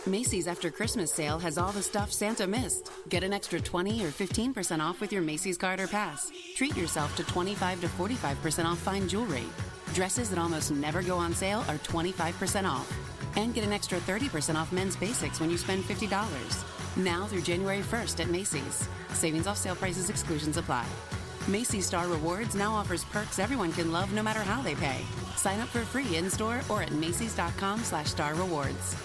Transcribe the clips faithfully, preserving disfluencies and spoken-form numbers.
Macy's After Christmas sale has all the stuff Santa missed. Get an extra twenty or fifteen percent off with your Macy's card or pass. Treat yourself to twenty-five to forty-five percent off fine jewelry. Dresses that almost never go on sale are twenty-five percent off. And get an extra thirty percent off men's basics when you spend fifty dollars. Now through January first at Macy's. Savings off sale prices, exclusions apply. Macy's Star Rewards now offers perks everyone can love no matter how they pay. Sign up for free in-store or at Macys.com slash Star Rewards.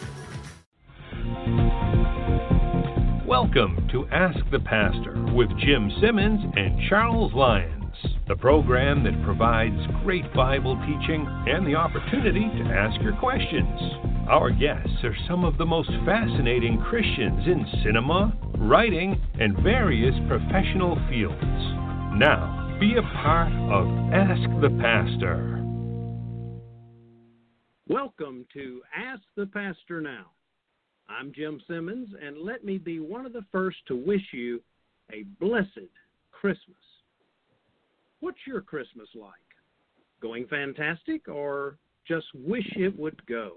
Welcome to Ask the Pastor with Jim Simmons and Charles Lyons, the program that provides great Bible teaching and the opportunity to ask your questions. Our guests are some of the most fascinating Christians in cinema, writing, and various professional fields. Now, be a part of Ask the Pastor. Welcome to Ask the Pastor Now. I'm Jim Simmons, and let me be one of the first to wish you a blessed Christmas. What's your Christmas like? Going fantastic, or just wish it would go?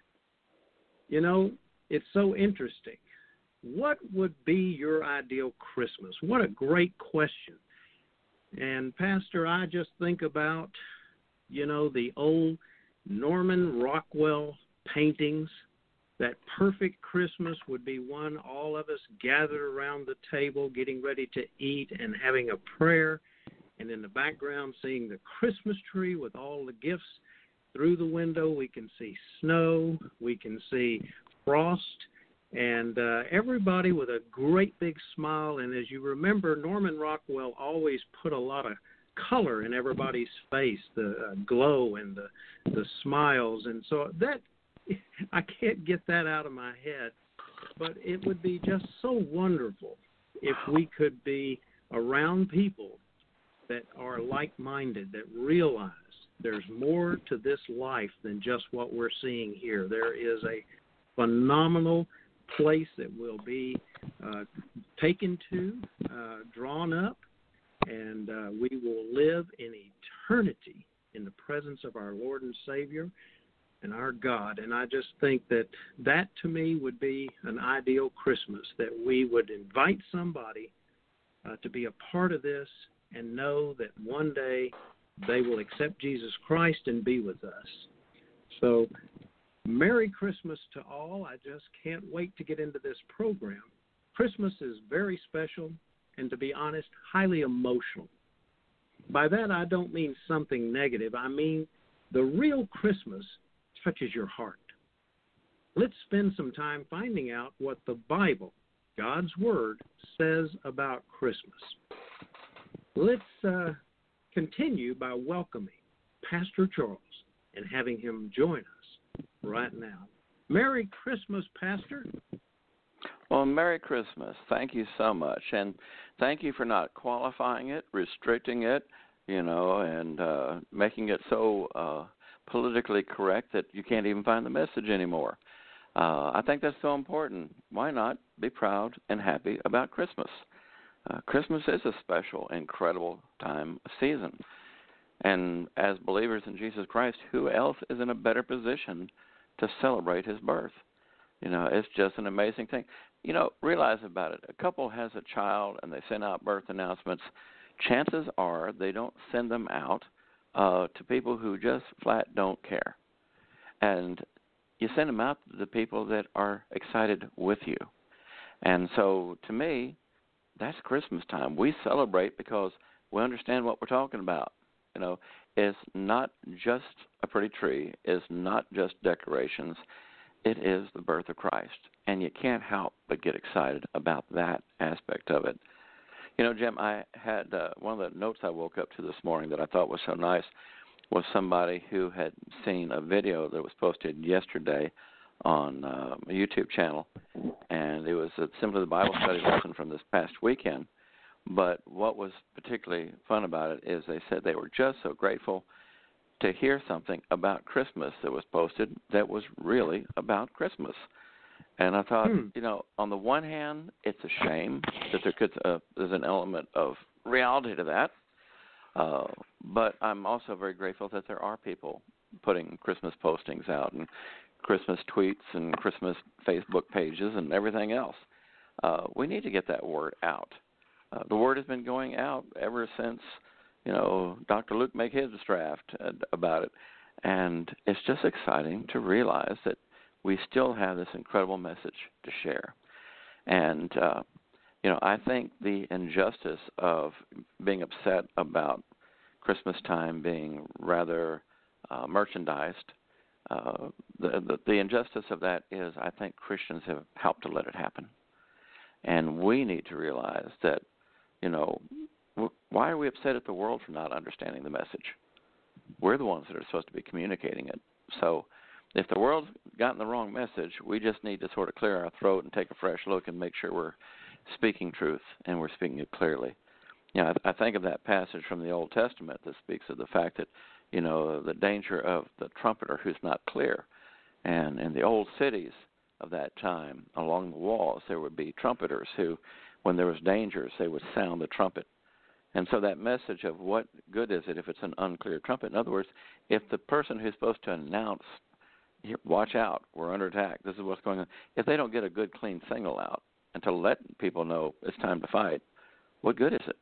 You know, it's so interesting. What would be your ideal Christmas? What a great question. And, Pastor, I just think about, you know, the old Norman Rockwell paintings. That perfect Christmas would be one all of us gathered around the table, getting ready to eat and having a prayer, and in the background seeing the Christmas tree with all the gifts. Through the window we can see snow, we can see frost, and uh, everybody with a great big smile. And as you remember, Norman Rockwell always put a lot of color in everybody's face, the uh, glow and the, the smiles. And so that, I can't get that out of my head, but it would be just so wonderful if we could be around people that are like-minded, that realize there's more to this life than just what we're seeing here. There is a phenomenal place that we'll be uh, taken to, uh, drawn up, and uh, we will live in eternity in the presence of our Lord and Savior and our God. And I just think that that to me would be an ideal Christmas, that we would invite somebody uh, to be a part of this and know that one day they will accept Jesus Christ and be with us. So Merry Christmas to all. I just can't wait to get into this program. Christmas is very special and, to be honest, highly emotional. By that, I don't mean something negative. I mean the real Christmas touches your heart. Let's spend some time finding out what the Bible, God's Word, says about Christmas. Let's uh, continue by welcoming Pastor Charles and having him join us right now. Merry Christmas, Pastor. Well, Merry Christmas. Thank you so much. And thank you for not qualifying it, restricting it, you know, and uh, making it so uh, politically correct that you can't even find the message anymore. Uh, I think that's so important. Why not be proud and happy about Christmas? Uh, Christmas is a special, incredible time of season. And as believers in Jesus Christ, who else is in a better position to celebrate his birth? You know, it's just an amazing thing. You know, realize about it. A couple has a child and they send out birth announcements. Chances are they don't send them out uh, to people who just flat don't care. And you send them out to the people that are excited with you. And so, to me, that's Christmas time. We celebrate because we understand what we're talking about. You know, it's not just a pretty tree. It's not just decorations. It is the birth of Christ. And you can't help but get excited about that aspect of it. You know, Jim, I had uh, one of the notes I woke up to this morning that I thought was so nice was somebody who had seen a video that was posted yesterday on uh, a YouTube channel, and it was uh, simply the Bible study lesson from this past weekend. But what was particularly fun about it is they said they were just so grateful to hear something about Christmas that was posted that was really about Christmas. And I thought, hmm. you know, on the one hand, it's a shame that there could uh, there's an element of reality to that. Uh, but I'm also very grateful that there are people putting Christmas postings out and Christmas tweets and Christmas Facebook pages and everything else. Uh, we need to get that word out. Uh, the word has been going out ever since, you know, Doctor Luke made his draft about it. And it's just exciting to realize that we still have this incredible message to share. And, uh, you know, I think the injustice of being upset about Christmas time being rather uh, merchandised, uh, the, the, the injustice of that is I think Christians have helped to let it happen. And we need to realize that, you know, w- why are we upset at the world for not understanding the message? We're the ones that are supposed to be communicating it. So if the world's gotten the wrong message, we just need to sort of clear our throat and take a fresh look and make sure we're speaking truth and we're speaking it clearly. You know, I, I think of that passage from the Old Testament that speaks of the fact that, you know, the danger of the trumpeter who's not clear. And in the old cities of that time, along the walls, there would be trumpeters who, when there was dangers, they would sound the trumpet. And so that message of what good is it if it's an unclear trumpet? In other words, if the person who's supposed to announce, watch out, we're under attack, this is what's going on, if they don't get a good, clean signal out and to let people know it's time to fight, what good is it?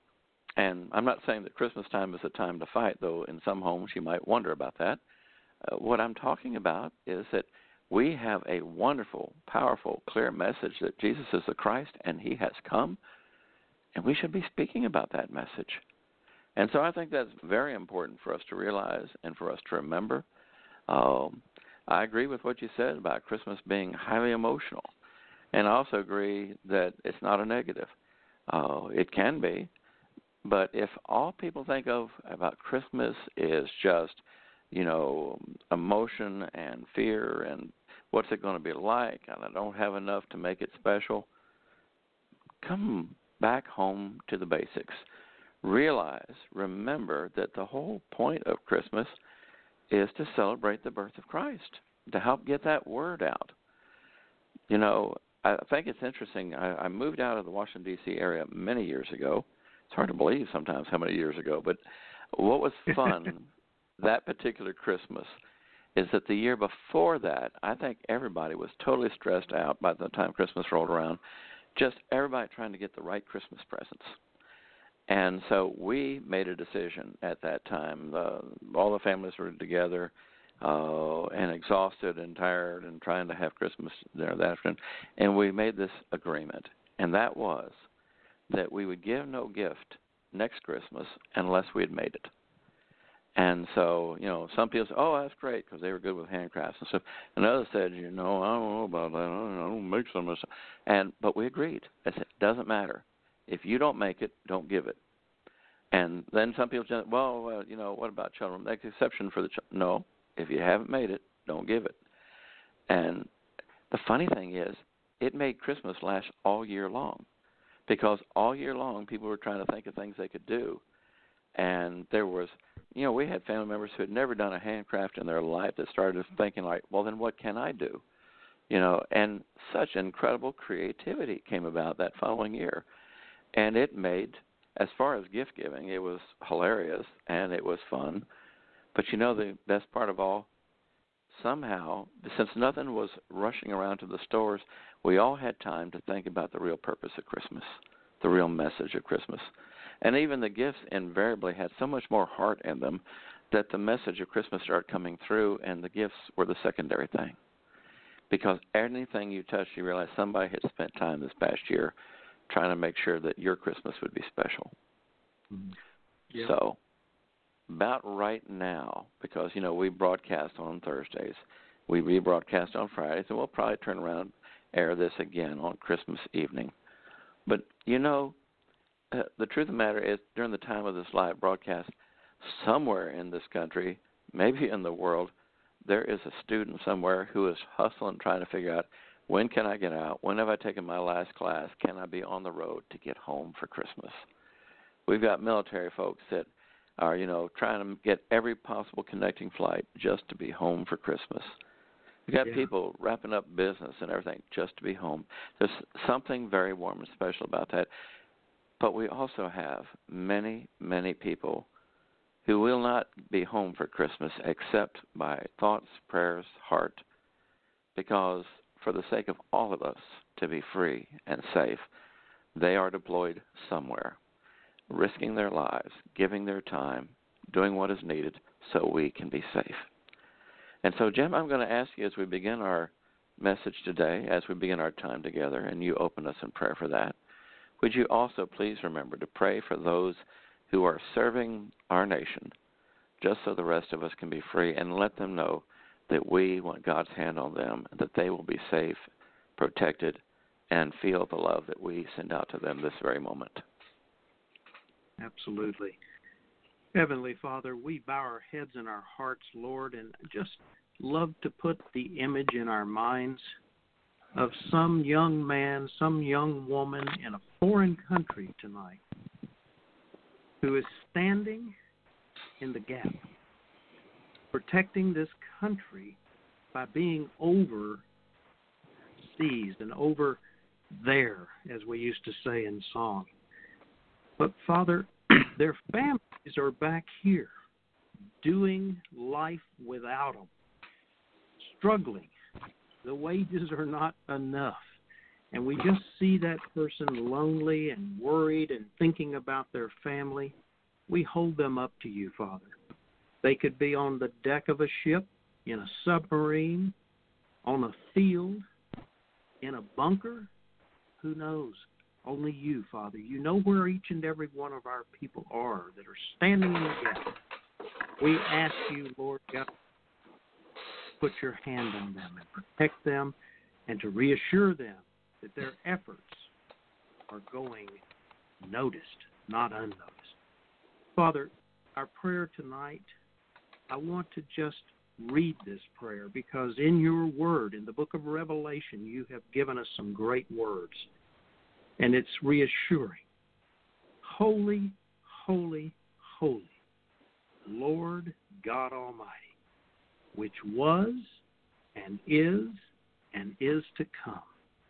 And I'm not saying that Christmas time is a time to fight, though in some homes you might wonder about that. Uh, what I'm talking about is that we have a wonderful, powerful, clear message that Jesus is the Christ and he has come. And we should be speaking about that message. And so I think that's very important for us to realize and for us to remember. Um, I agree with what you said about Christmas being highly emotional. And I also agree that it's not a negative. Uh, it can be. But if all people think of about Christmas is just, you know, emotion and fear and what's it going to be like, and I don't have enough to make it special, come back home to the basics. Realize, remember that the whole point of Christmas is to celebrate the birth of Christ, to help get that word out. You know, I think it's interesting. I, I moved out of the Washington, D C area many years ago. It's hard to believe sometimes how many years ago, but what was fun that particular Christmas is that the year before that, I think everybody was totally stressed out by the time Christmas rolled around. Just everybody trying to get the right Christmas presents. And so we made a decision at that time. Uh, all the families were together uh, and exhausted and tired and trying to have Christmas there that afternoon. And we made this agreement, and that was that we would give no gift next Christmas unless we had made it. And so, you know, some people say, oh, that's great, because they were good with handcrafts and stuff. And others said, you know, I don't know about that. I don't make some of this. And, but we agreed. I said, it doesn't matter. If you don't make it, don't give it. And then some people said, well, uh, you know, what about children? Make an exception for the children. No, if you haven't made it, don't give it. And the funny thing is, it made Christmas last all year long, because all year long people were trying to think of things they could do. And there was, you know, we had family members who had never done a handcraft in their life that started thinking like, well, then what can I do? You know, and such incredible creativity came about that following year. And it made, as far as gift giving, it was hilarious and it was fun. But you know, the best part of all, somehow, since nothing was rushing around to the stores, we all had time to think about the real purpose of Christmas, the real message of Christmas. And even the gifts invariably had so much more heart in them that the message of Christmas started coming through, and the gifts were the secondary thing. Because anything you touched, you realize somebody had spent time this past year trying to make sure that your Christmas would be special. Mm-hmm. Yeah. So about right now, because, you know, we broadcast on Thursdays, we rebroadcast on Fridays, and we'll probably turn around and air this again on Christmas evening. But, you know, Uh, the truth of the matter is, during the time of this live broadcast, somewhere in this country, maybe in the world, there is a student somewhere who is hustling, trying to figure out, when can I get out? When have I taken my last class? Can I be on the road to get home for Christmas? We've got military folks that are, you know, trying to get every possible connecting flight just to be home for Christmas. We've got yeah. people wrapping up business and everything just to be home. There's something very warm and special about that. But we also have many, many people who will not be home for Christmas except by thoughts, prayers, heart, because for the sake of all of us to be free and safe, they are deployed somewhere, risking their lives, giving their time, doing what is needed so we can be safe. And so, Jim, I'm going to ask you as we begin our message today, as we begin our time together, and you open us in prayer for that, would you also please remember to pray for those who are serving our nation, just so the rest of us can be free, and let them know that we want God's hand on them, that they will be safe, protected, and feel the love that we send out to them this very moment. Absolutely. Heavenly Father, we bow our heads in our hearts, Lord, and just love to put the image in our minds of some young man, some young woman in a foreign country tonight who is standing in the gap, protecting this country by being overseas and over there, as we used to say in song. But, Father, their families are back here doing life without them, struggling. The wages are not enough. And we just see that person lonely and worried and thinking about their family. We hold them up to you, Father. They could be on the deck of a ship, in a submarine, on a field, in a bunker. Who knows? Only you, Father. You know where each and every one of our people are that are standing in the gap. We ask you, Lord God, to put your hand on them and protect them and to reassure them that their efforts are going noticed, not unnoticed. Father, our prayer tonight, I want to just read this prayer because in your word, in the book of Revelation, you have given us some great words. And it's reassuring. Holy, holy, holy, Lord God Almighty, which was and is and is to come.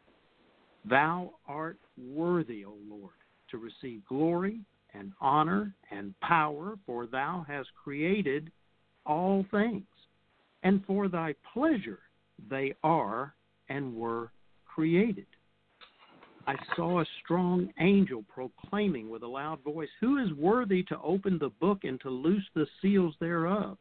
Thou art worthy, O Lord, to receive glory and honor and power, for thou hast created all things, and for thy pleasure they are and were created. I saw a strong angel proclaiming with a loud voice, who is worthy to open the book and to loose the seals thereof?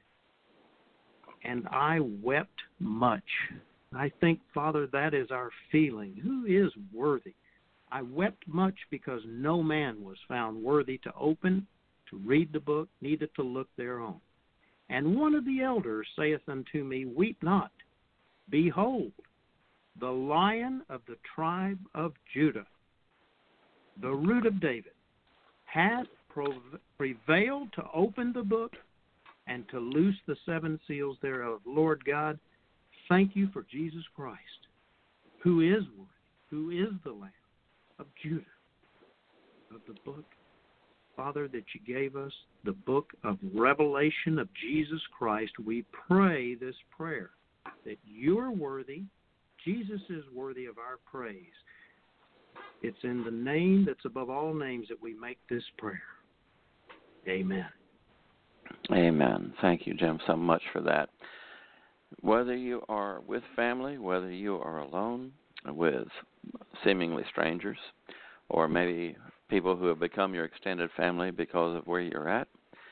And I wept much. I think, Father, that is our feeling. Who is worthy? I wept much because no man was found worthy to open, to read the book, neither to look thereon. And one of the elders saith unto me, weep not. Behold, the Lion of the tribe of Judah, the Root of David, hath prevailed to open the book and to loose the seven seals thereof. Lord God, thank you for Jesus Christ, who is worthy, who is the Lamb of Judah, of the book, Father, that you gave us, the book of Revelation of Jesus Christ. We pray this prayer, that you're worthy, Jesus is worthy of our praise. It's in the name that's above all names that we make this prayer. Amen. Amen. Thank you, Jim, so much for that. Whether you are with family, whether you are alone with seemingly strangers, or maybe people who have become your extended family because of where you're at,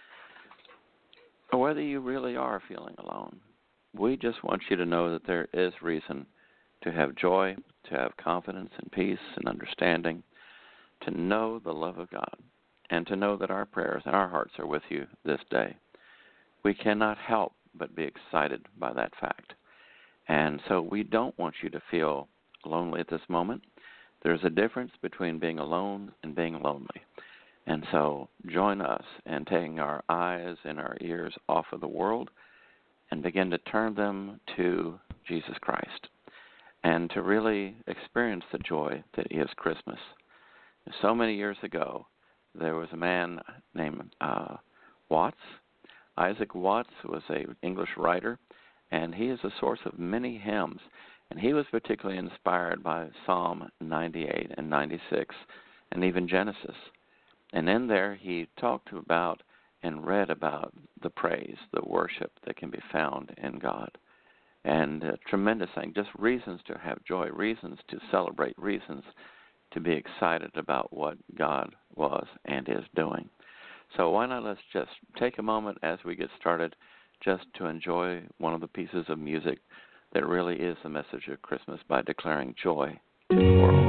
or whether you really are feeling alone, we just want you to know that there is reason to have joy, to have confidence and peace and understanding, to know the love of God, and to know that our prayers and our hearts are with you this day. We cannot help but be excited by that fact. And so we don't want you to feel lonely at this moment. There's a difference between being alone and being lonely. And so join us in taking our eyes and our ears off of the world and begin to turn them to Jesus Christ and to really experience the joy that is Christmas. So many years ago, there was a man named uh, Watts. Isaac Watts was an English writer, and he is a source of many hymns. And he was particularly inspired by Psalm ninety-eight and ninety-six and even Genesis. And in there he talked about and read about the praise, the worship that can be found in God. and a tremendous thing. Just reasons to have joy, reasons to celebrate, reasons to be excited about what God was and is doing. So why not let's just take a moment as we get started just to enjoy one of the pieces of music that really is the message of Christmas by declaring joy to the world.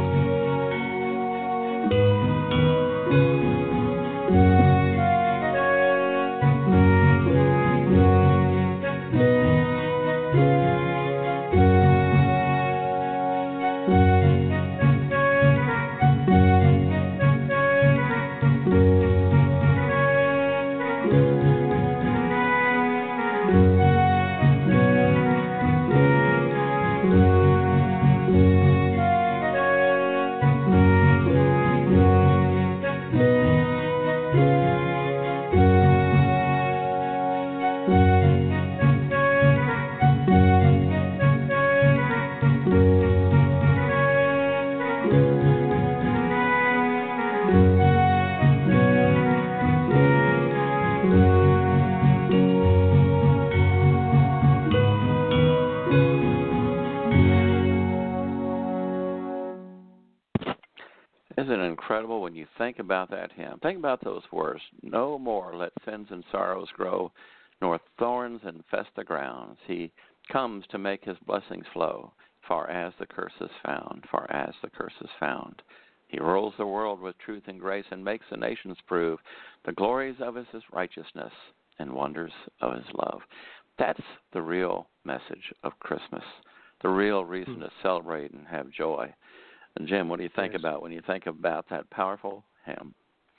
Isn't it incredible when you think about that hymn? Think about those words. No more let sins and sorrows grow, nor thorns infest the grounds. He comes to make his blessings flow, far as the curse is found, far as the curse is found. He rules the world with truth and grace and makes the nations prove the glories of his righteousness and wonders of his love. That's the real message of Christmas, the real reason to celebrate and have joy. And Jim, what do you think yes. about when you think about that powerful hymn?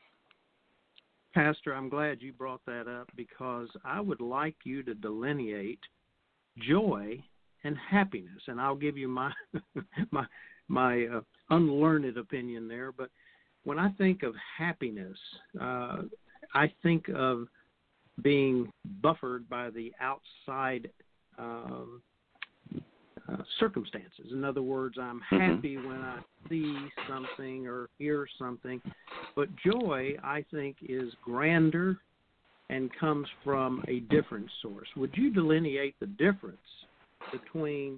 Pastor, I'm glad you brought that up because I would like you to delineate joy and happiness, and I'll give you my my my uh, unlearned opinion there. But when I think of happiness, uh, I think of being buffered by the outside Um, Uh, circumstances. In other words, I'm happy mm-hmm. when I see something or hear something. But joy, I think, is grander and comes from a different source. Would you delineate the difference between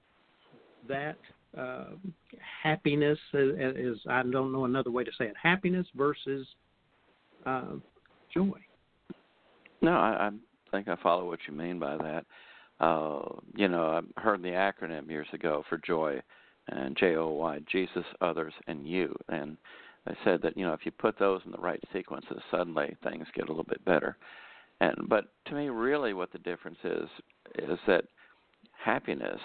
that uh, happiness, is I don't know another way to say it, happiness versus uh, joy? No, I, I think I follow what you mean by that. Uh, you know, I heard the acronym years ago for joy, and J O Y, Jesus, others, and you. And they said that, you know, if you put those in the right sequences, suddenly things get a little bit better. And but to me, really what the difference is, is that happiness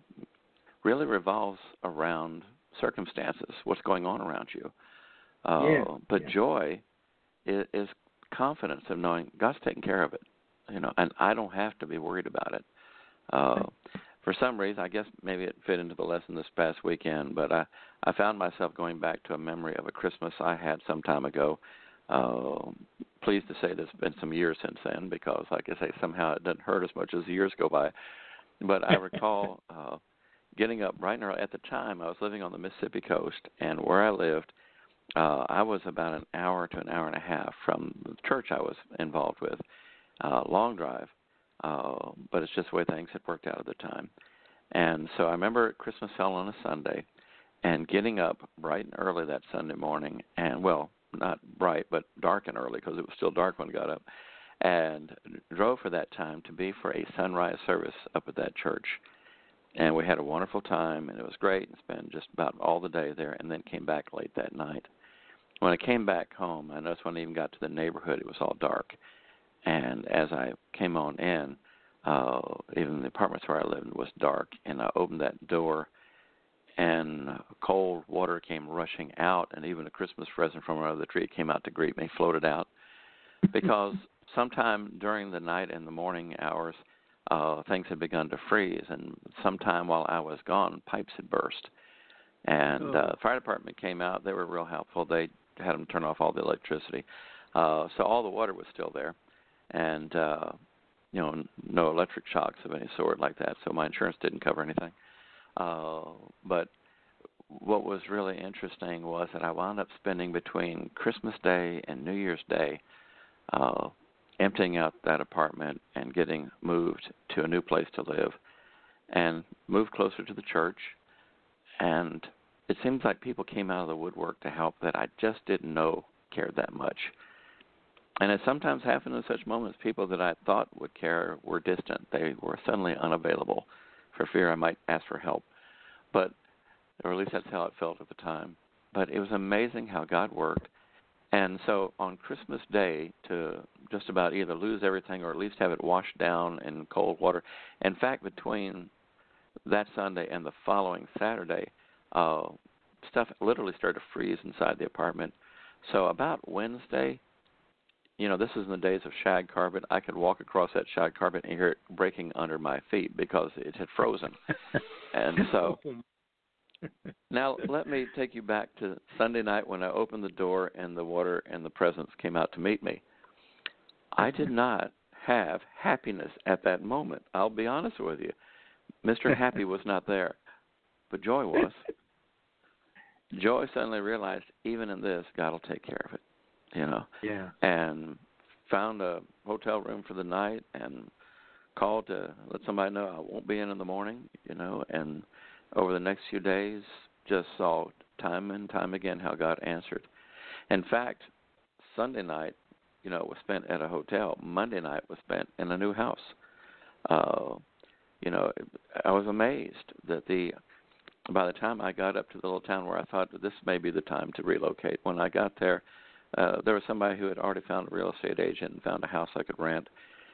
really revolves around circumstances, what's going on around you. Uh, yeah, but yeah. joy is, is confidence of knowing God's taking care of it, you know, and I don't have to be worried about it. Uh, for some reason, I guess maybe it fit into the lesson this past weekend, but I, I found myself going back to a memory of a Christmas I had some time ago. Uh, pleased to say there's been some years since then because, like I say, somehow it doesn't hurt as much as the years go by. But I recall uh, getting up right now. At the time, I was living on the Mississippi coast, and where I lived, uh, I was about an hour to an hour and a half from the church I was involved with, uh, long drive. Uh, but it's just the way things had worked out at the time. And so I remember Christmas fell on a Sunday and getting up bright and early that Sunday morning, and, well, not bright, but dark and early because it was still dark when I got up, and drove for that time to be for a sunrise service up at that church. And we had a wonderful time, and it was great, and spent just about all the day there, and then came back late that night. When I came back home, I noticed when I even got to the neighborhood, it was all dark. And as I came on in, uh, even the apartments where I lived was dark, and I opened that door, and cold water came rushing out, and even a Christmas present from under the tree came out to greet me, floated out, because sometime during the night and the morning hours, uh, things had begun to freeze, and sometime while I was gone, pipes had burst. And oh. uh, the fire department came out. They were real helpful. They had them turn off all the electricity. Uh, so all the water was still there. And, uh, you know, no electric shocks of any sort like that, so my insurance didn't cover anything. Uh, but what was really interesting was that I wound up spending between Christmas Day and New Year's Day uh, emptying out that apartment and getting moved to a new place to live. and moved closer to the church. And it seems like people came out of the woodwork to help that I just didn't know cared that much. And it sometimes happened in such moments, people that I thought would care were distant. They were suddenly unavailable for fear I might ask for help. But, or at least that's how it felt at the time. But it was amazing how God worked. And so on Christmas Day, to just about either lose everything or at least have it washed down in cold water. In fact, between that Sunday and the following Saturday, uh, stuff literally started to freeze inside the apartment. So about Wednesday, you know, this is in the days of shag carpet. I could walk across that shag carpet and hear it breaking under my feet because it had frozen. And so now let me take you back to Sunday night when I opened the door and the water and the presents came out to meet me. I did not have happiness at that moment. I'll be honest with you. Mister Happy was not there, but joy was. Joy suddenly realized even in this, God will take care of it. You know, yeah, and found a hotel room for the night and called to let somebody know I won't be in in the morning, you know, and over the next few days just saw time and time again how God answered. In fact, Sunday night, you know, was spent at a hotel. Monday night was spent in a new house. Uh, you know, I was amazed that the by the time I got up to the little town where I thought that this may be the time to relocate, when I got there, Uh, there was somebody who had already found a real estate agent and found a house I could rent,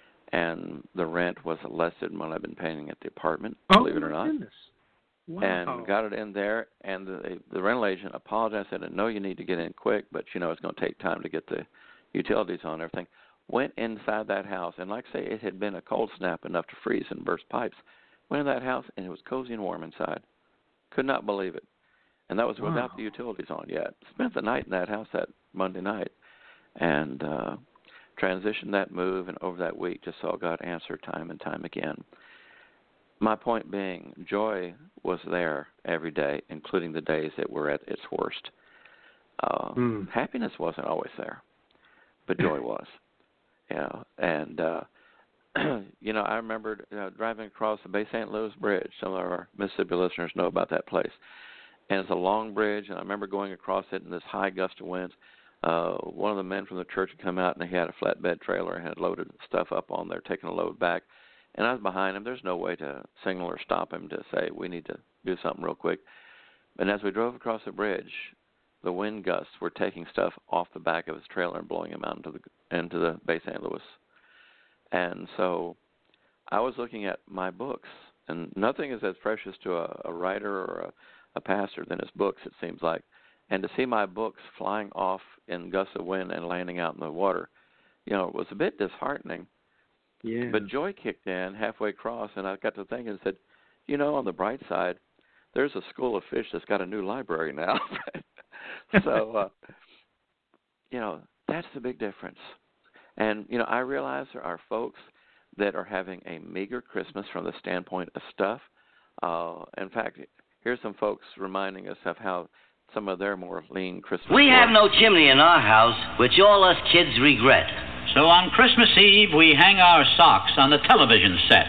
and the rent was less than what I've been paying at the apartment, oh, believe it or not. Goodness. Wow. And got it in there, and the, the rental agent apologized, said, no, you need to get in quick, but, you know, it's going to take time to get the utilities on and everything. Went inside that house, and like I say, it had been a cold snap enough to freeze and burst pipes. Went in that house, and it was cozy and warm inside. Could not believe it. And that was wow. without the utilities on yet. Spent the night in that house that Monday night and uh, transitioned that move, and over that week just saw God answer time and time again. My point being, joy was there every day, including the days that were at its worst. Uh, mm. Happiness wasn't always there, but joy was. You know, and, uh, you know, I remember uh, driving across the Bay Saint Louis Bridge. Some of our Mississippi listeners know about that place. And it's a long bridge, and I remember going across it in this high gust of winds. Uh, one of the men from the church had come out, and he had a flatbed trailer and had loaded stuff up on there, taking a load back. And I was behind him. There's no way to signal or stop him to say, we need to do something real quick. And as we drove across the bridge, the wind gusts were taking stuff off the back of his trailer and blowing him out into the, into the Bay Saint Louis. And so I was looking at my books, and nothing is as precious to a, a writer or a a pastor than his books, it seems like. And to see my books flying off in gusts of wind and landing out in the water, you know, it was a bit disheartening. Yeah. But joy kicked in halfway across, and I got to thinking and said, you know, on the bright side, there's a school of fish that's got a new library now. so, uh, you know, that's the big difference. And, you know, I realize there are folks that are having a meager Christmas from the standpoint of stuff. Uh, in fact, here's some folks reminding us of how some of their more lean Christmas. We have no chimney in our house, which all us kids regret. So on Christmas Eve, we hang our socks on the television set.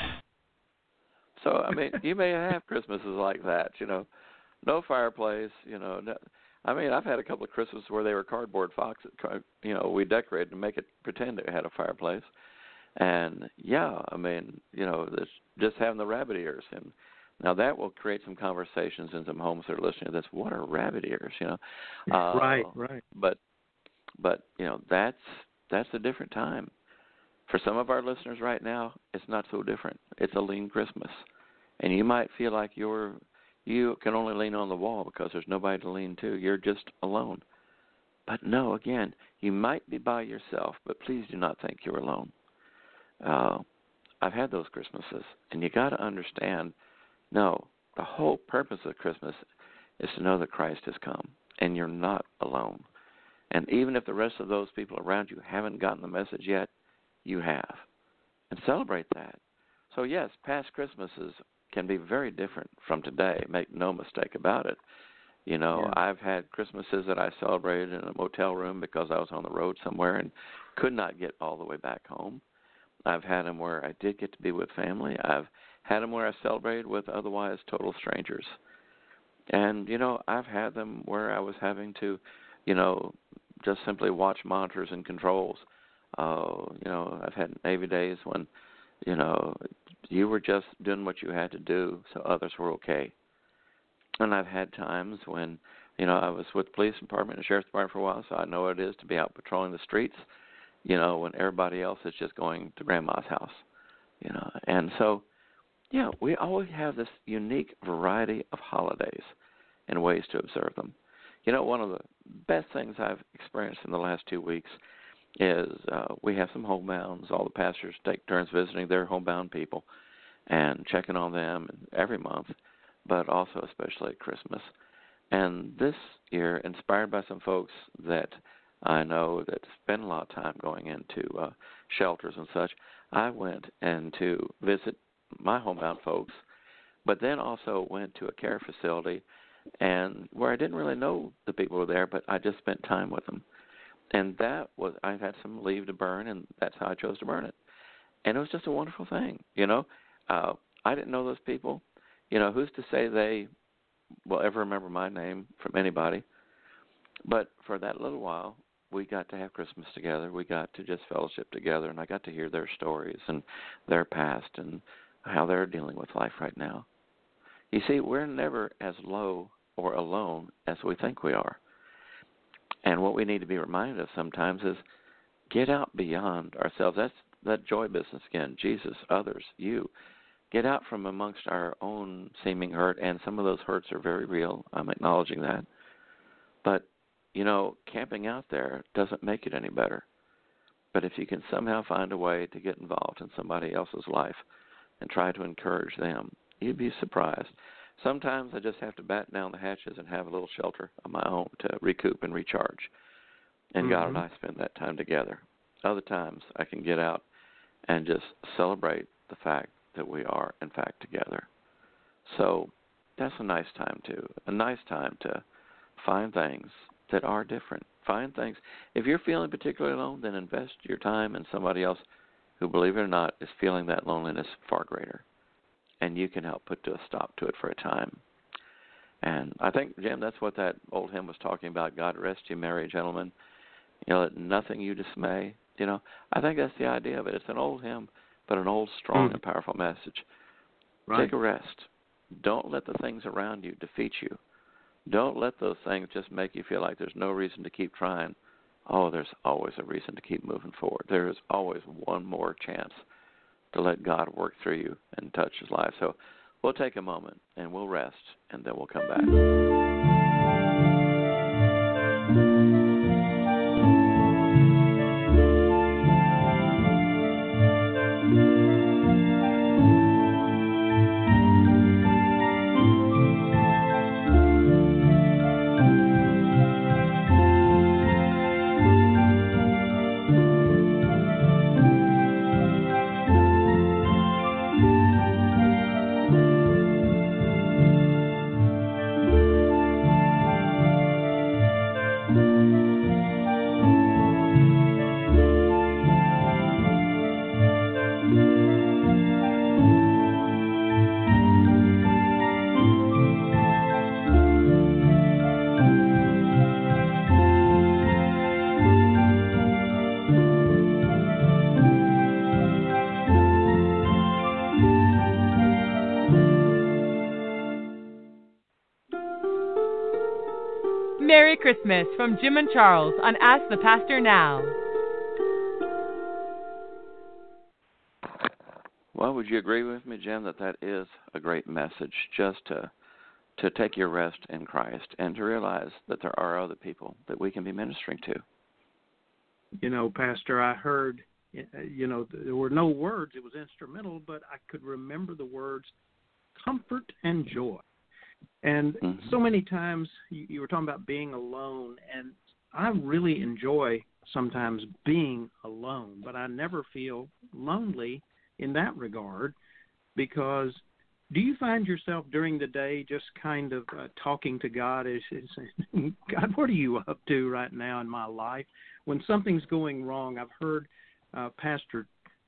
So, I mean, you may have Christmases like that, you know. No fireplace, you know. No, I mean, I've had a couple of Christmases where they were cardboard boxes, you know, we decorated to make it pretend it had a fireplace. And, yeah, I mean, you know, this, just having the rabbit ears. And now that will create some conversations in some homes that are listening to this. What are rabbit ears, you know? Uh, right, right. But, but you know, that's that's a different time. For some of our listeners right now, it's not so different. It's a lean Christmas. And you might feel like you're you can only lean on the wall because there's nobody to lean to. You're just alone. But no, again, you might be by yourself, but please do not think you're alone. Uh, I've had those Christmases, and you got to understand, no, the whole purpose of Christmas is to know that Christ has come, and you're not alone. And even if the rest of those people around you haven't gotten the message yet, you have. And celebrate that. So, yes, past Christmases can be very different from today. Make no mistake about it. You know, yeah. I've had Christmases that I celebrated in a motel room because I was on the road somewhere and could not get all the way back home. I've had them where I did get to be with family. I've had them where I celebrated with otherwise total strangers. And, you know, I've had them where I was having to, you know, just simply watch monitors and controls. Uh, you know, I've had Navy days when, you know, you were just doing what you had to do so others were okay. And I've had times when, you know, I was with the police department and the sheriff's department for a while, so I know what it is to be out patrolling the streets, you know, when everybody else is just going to grandma's house, you know. And so, yeah, we always have this unique variety of holidays and ways to observe them. You know, one of the best things I've experienced in the last two weeks is uh, we have some homebounds. All the pastors take turns visiting their homebound people and checking on them every month, but also especially at Christmas. And this year, inspired by some folks that I know that spend a lot of time going into uh, shelters and such, I went and to visit my homebound folks, but then also went to a care facility and where I didn't really know the people were there, but I just spent time with them. And that was, I had some leave to burn, and that's how I chose to burn it. And it was just a wonderful thing, you know. Uh, I didn't know those people. You know, who's to say they will ever remember my name from anybody? But for that little while, we got to have Christmas together. We got to just fellowship together, and I got to hear their stories and their past and how they're dealing with life right now. You see, we're never as low or alone as we think we are. And what we need to be reminded of sometimes is get out beyond ourselves. That's that joy business again. Jesus, others, you. Get out from amongst our own seeming hurt, and some of those hurts are very real. I'm acknowledging that. But, you know, camping out there doesn't make it any better. But if you can somehow find a way to get involved in somebody else's life and try to encourage them, you'd be surprised. Sometimes I just have to batten down the hatches and have a little shelter of my own to recoup and recharge. And mm-hmm. God and I spend that time together. Other times I can get out and just celebrate the fact that we are, in fact, together. So that's a nice time, too. A nice time to find things that are different. Find things. If you're feeling particularly alone, then invest your time in somebody else who, believe it or not, is feeling that loneliness far greater. And you can help put a stop to it for a time. And I think, Jim, that's what that old hymn was talking about. God rest you, merry gentlemen. You know, let nothing you dismay. You know, I think that's the idea of it. It's an old hymn, but an old, strong, mm. and powerful message. Right. Take a rest. Don't let the things around you defeat you. Don't let those things just make you feel like there's no reason to keep trying. Oh, there's always a reason to keep moving forward. There is always one more chance to let God work through you and touch his life. So we'll take a moment and we'll rest, and then we'll come back. Merry Christmas from Jim and Charles on Ask the Pastor Now. Well, would you agree with me, Jim, that that is a great message, just to to take your rest in Christ and to realize that there are other people that we can be ministering to? You know, Pastor, I heard, you know, there were no words. It was instrumental, but I could remember the words comfort and joy. And mm-hmm. so many times you, you were talking about being alone, and I really enjoy sometimes being alone, but I never feel lonely in that regard, because do you find yourself during the day just kind of uh, talking to God as, as God, what are you up to right now in my life? When something's going wrong, I've heard uh, Pastor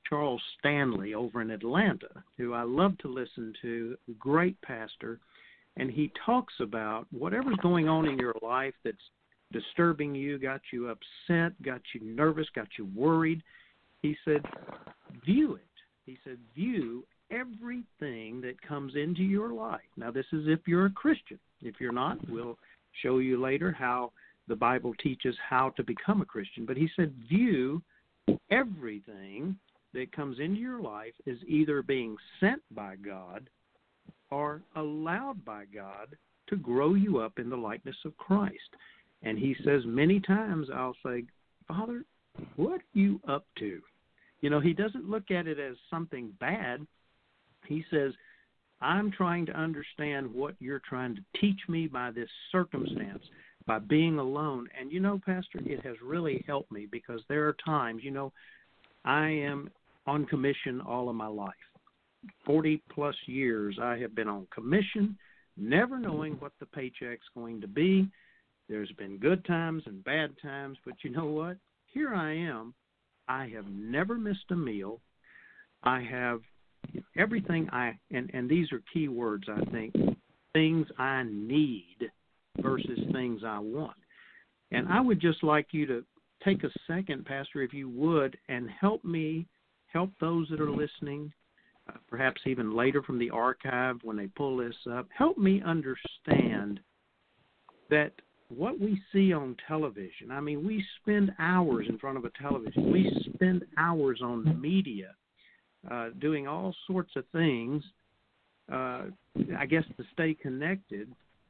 Charles Stanley over in Atlanta, who I love to listen to, great pastor, and he talks about whatever's going on in your life that's disturbing you, got you upset, got you nervous, got you worried. He said, view it. He said, view everything that comes into your life. Now, this is if you're a Christian. If you're not, we'll show you later how the Bible teaches how to become a Christian. But he said, view everything that comes into your life is either being sent by God or allowed by God to grow you up in the likeness of Christ. And he says many times I'll say, Father, what are you up to? You know, he doesn't look at it as something bad. He says, I'm trying to understand what you're trying to teach me by this circumstance, by being alone. And, you know, Pastor, it has really helped me because there are times, you know, I am on commission all of my life. forty-plus years I have been on commission, never knowing what the paycheck's going to be. There's been good times and bad times, but you know what? Here I am. I have never missed a meal. I have everything I, and, and these are key words, I think, things I need versus things I want. And I would just like you to take a second, Pastor, if you would, and help me, help those that are listening, uh, perhaps even later from the archive when they pull this up, help me understand that what we see on television, I mean, we spend hours in front of a television. We spend hours on media uh, doing all sorts of things, uh, I guess, to stay connected.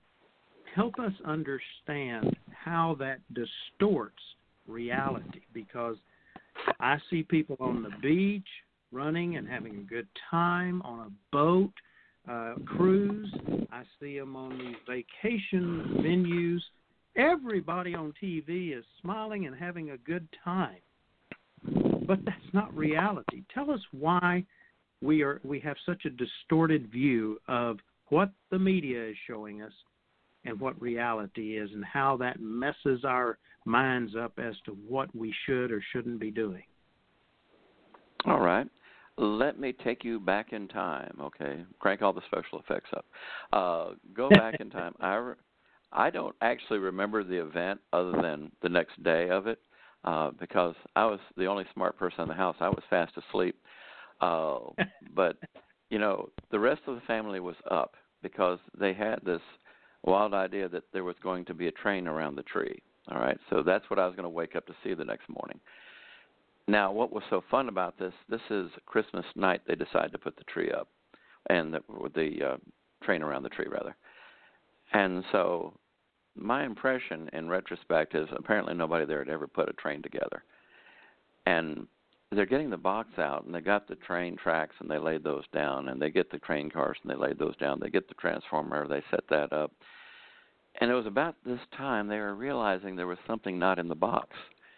Help us understand how that distorts reality, because I see people on the beach running and having a good time on a boat, uh, cruise. I see them on these vacation venues. Everybody on T V is smiling and having a good time. But that's not reality. Tell us why we are we have such a distorted view of what the media is showing us and what reality is, and how that messes our minds up as to what we should or shouldn't be doing. All right. Let me take you back in time, okay? Crank all the special effects up. Uh, go back in time. I, re- I don't actually remember the event other than the next day of it uh, because I was the only smart person in the house. I was fast asleep. Uh, but, you know, the rest of the family was up because they had this wild idea that there was going to be a train around the tree. All right, so that's what I was going to wake up to see the next morning. Now, what was so fun about this, this is Christmas night they decided to put the tree up, and the, the uh, train around the tree, rather. And so my impression in retrospect is apparently nobody there had ever put a train together. And they're getting the box out, and they got the train tracks, and they laid those down, and they get the train cars, and they laid those down. They get the transformer, they set that up. And it was about this time they were realizing there was something not in the box.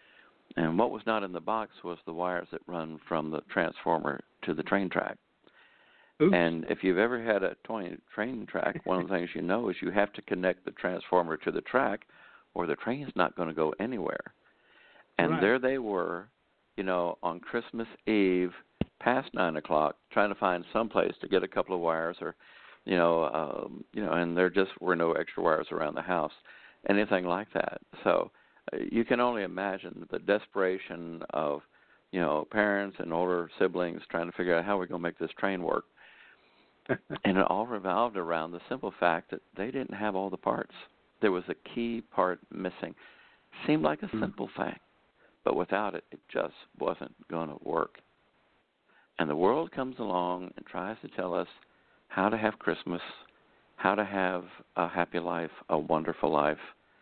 And what was not in the box was the wires that run from the transformer to the train track. Oops. And if you've ever had a train track, one of the things you know is you have to connect the transformer to the track or the train's not going to go anywhere. And right. There they were, you know, on Christmas Eve, past nine o'clock, trying to find some place to get a couple of wires, or, you know, um, you know, and there just were no extra wires around the house, anything like that. So uh, you can only imagine the desperation of, you know, parents and older siblings trying to figure out how we're going to make this train work. And it all revolved around the simple fact that they didn't have all the parts. There was a key part missing. Seemed like a simple thing, but without it, it just wasn't going to work. And the world comes along and tries to tell us how to have Christmas, how to have a happy life, a wonderful life,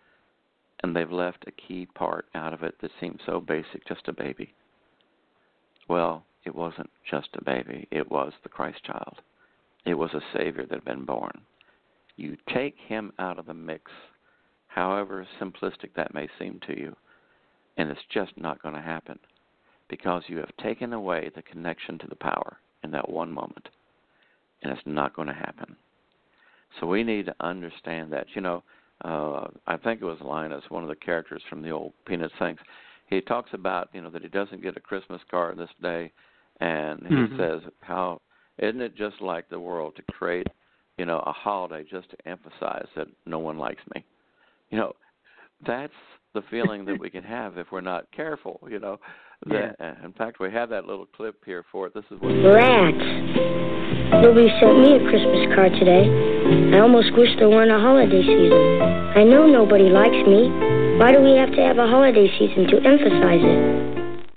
and they've left a key part out of it that seems so basic, just a baby. Well, it wasn't just a baby. It was the Christ child. It was a Savior that had been born. You take him out of the mix, however simplistic that may seem to you, and it's just not going to happen because you have taken away the connection to the power in that one moment, and it's not going to happen. So we need to understand that. You know, uh, I think it was Linus, one of the characters from the old Peanuts things. He talks about, you know, that he doesn't get a Christmas card this day, And he mm-hmm. says, how isn't it just like the world to create, you know, a holiday just to emphasize that no one likes me? You know, that's the feeling that we can have if we're not careful, you know. That, yeah. In fact, we have that little clip here for it. This is what Rats. Nobody sent me a Christmas card today. I almost wish there weren't a holiday season. I know nobody likes me. Why do we have to have a holiday season to emphasize it?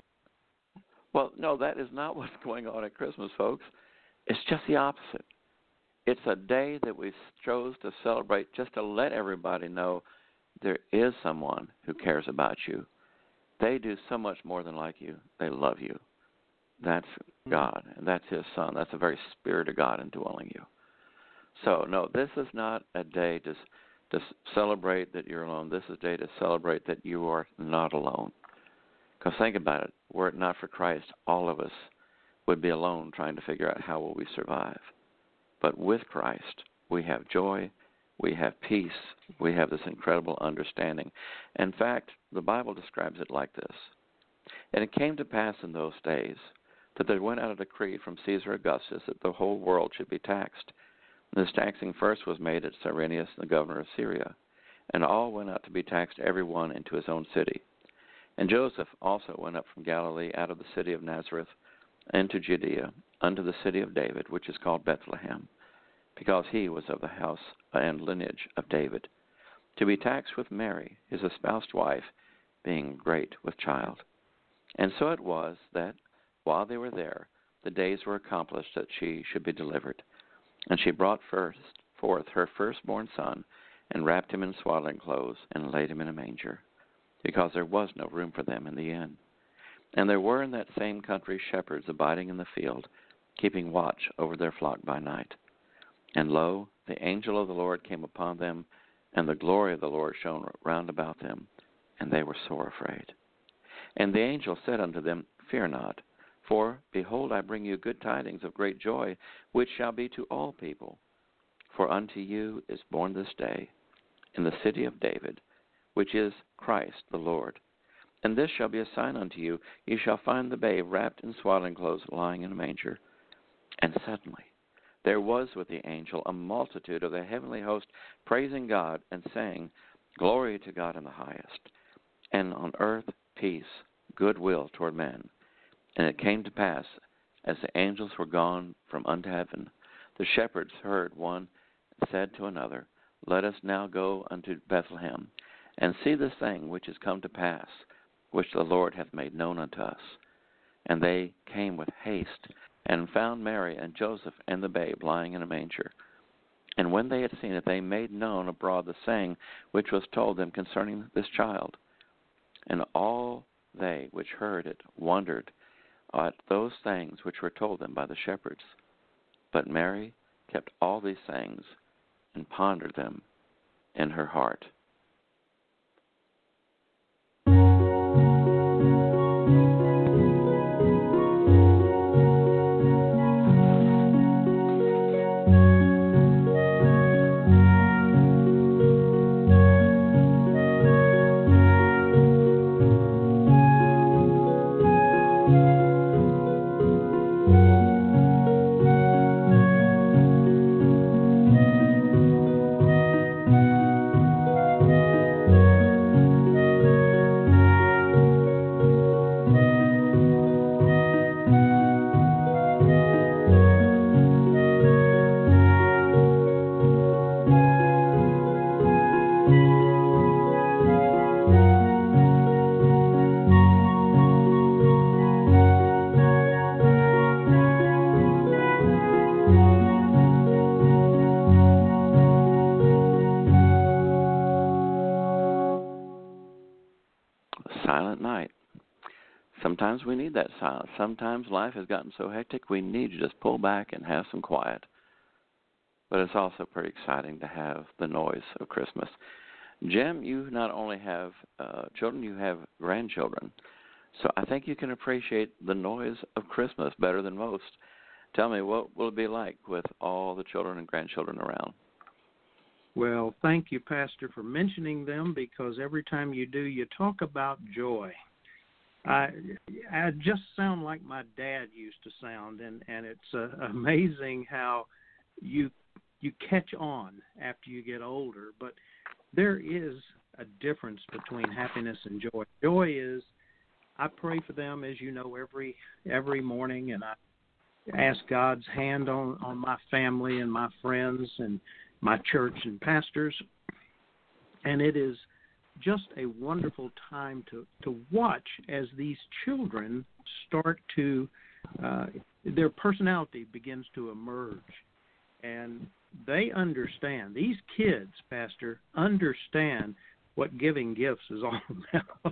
Well, no, that is not what's going on at Christmas, folks. It's just the opposite. It's a day that we chose to celebrate just to let everybody know there is someone who cares about you. They do so much more than like you. They love you. That's God, and that's His Son. That's the very Spirit of God indwelling you. So, no, this is not a day to, to celebrate that you're alone. This is a day to celebrate that you are not alone. Because think about it. Were it not for Christ, all of us would be alone trying to figure out how will we survive. But with Christ, we have joy, we have peace, we have this incredible understanding. In fact, the Bible describes it like this. And it came to pass in those days that there went out a decree from Caesar Augustus that the whole world should be taxed. And this taxing first was made at Cyrenius, the governor of Syria. And all went out to be taxed, every one into his own city. And Joseph also went up from Galilee out of the city of Nazareth into Judea, unto the city of David, which is called Bethlehem, because he was of the house and lineage of David, to be taxed with Mary, his espoused wife, being great with child. And so it was that, while they were there, the days were accomplished that she should be delivered. And she brought first forth her firstborn son, and wrapped him in swaddling clothes, and laid him in a manger, because there was no room for them in the inn. And there were in that same country shepherds abiding in the field, keeping watch over their flock by night. And lo, the angel of the Lord came upon them, and the glory of the Lord shone round about them, and they were sore afraid. And the angel said unto them, Fear not, for, behold, I bring you good tidings of great joy, which shall be to all people. For unto you is born this day, in the city of David, which is Christ the Lord. And this shall be a sign unto you, ye shall find the babe wrapped in swaddling clothes, lying in a manger. And suddenly there was with the angel a multitude of the heavenly host, praising God and saying, Glory to God in the highest, and on earth peace, goodwill toward men. And it came to pass, as the angels were gone from unto heaven, the shepherds heard one said to another, Let us now go unto Bethlehem, and see this thing which is come to pass, which the Lord hath made known unto us. And they came with haste, and found Mary and Joseph and the babe lying in a manger. And when they had seen it, they made known abroad the saying which was told them concerning this child. And all they which heard it wondered at those things which were told them by the shepherds. But Mary kept all these things, and pondered them in her heart. Silent night. Sometimes we need that silence. Sometimes life has gotten so hectic we need to just pull back and have some quiet. But it's also pretty exciting to have the noise of Christmas. Jim, you not only have uh, children, you have grandchildren. So I think you can appreciate the noise of Christmas better than most. Tell me, what will it be like with all the children and grandchildren around? Well, thank you, Pastor, for mentioning them, because every time you do, you talk about joy. I I just sound like my dad used to sound, and and it's uh, amazing how you you catch on after you get older. But there is a difference between happiness and joy. Joy is, I pray for them, as you know, every every morning, and I ask God's hand on, on my family and my friends and my church and pastors. And it is just a wonderful time to, to watch as these children start to, uh, their personality begins to emerge. And they understand, these kids, Pastor, understand what giving gifts is all about.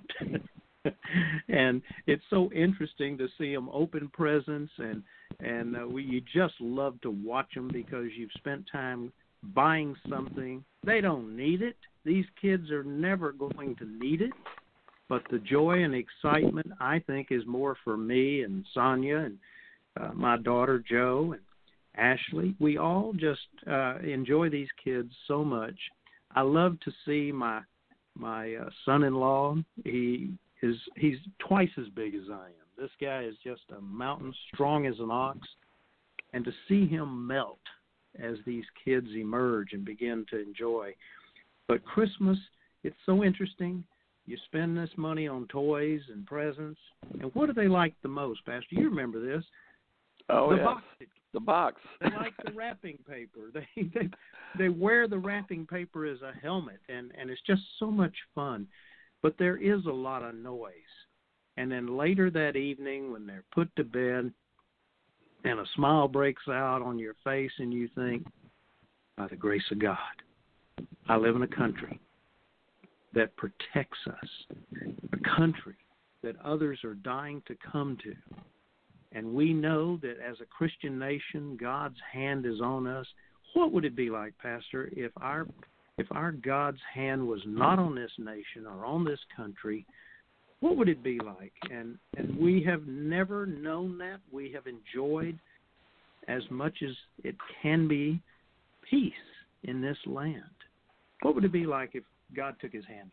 And it's so interesting to see them open presents, and and uh, we you just love to watch them because you've spent time buying something. They don't need it. These kids are never going to need it, but the joy and excitement, I think, is more for me and Sonia and uh, my daughter Jo and Ashley. We all just uh, enjoy these kids so much. I love to see my my uh, son-in-law. He is he's twice as big as I am. This guy is just a mountain, strong as an ox, and to see him melt as these kids emerge and begin to enjoy. But Christmas, it's so interesting. You spend this money on toys and presents, and what do they like the most, Pastor? You remember this? Oh, the yes. box. The box. They like the wrapping paper. They they they wear the wrapping paper as a helmet, and, and it's just so much fun. But there is a lot of noise. And then later that evening when they're put to bed and a smile breaks out on your face and you think, by the grace of God, I live in a country that protects us, a country that others are dying to come to. And we know that as a Christian nation, God's hand is on us. What would it be like, Pastor, if our if our God's hand was not on this nation or on this country? What would it be like? And and we have never known that. We have enjoyed as much as it can be peace in this land. What would it be like if God took his hand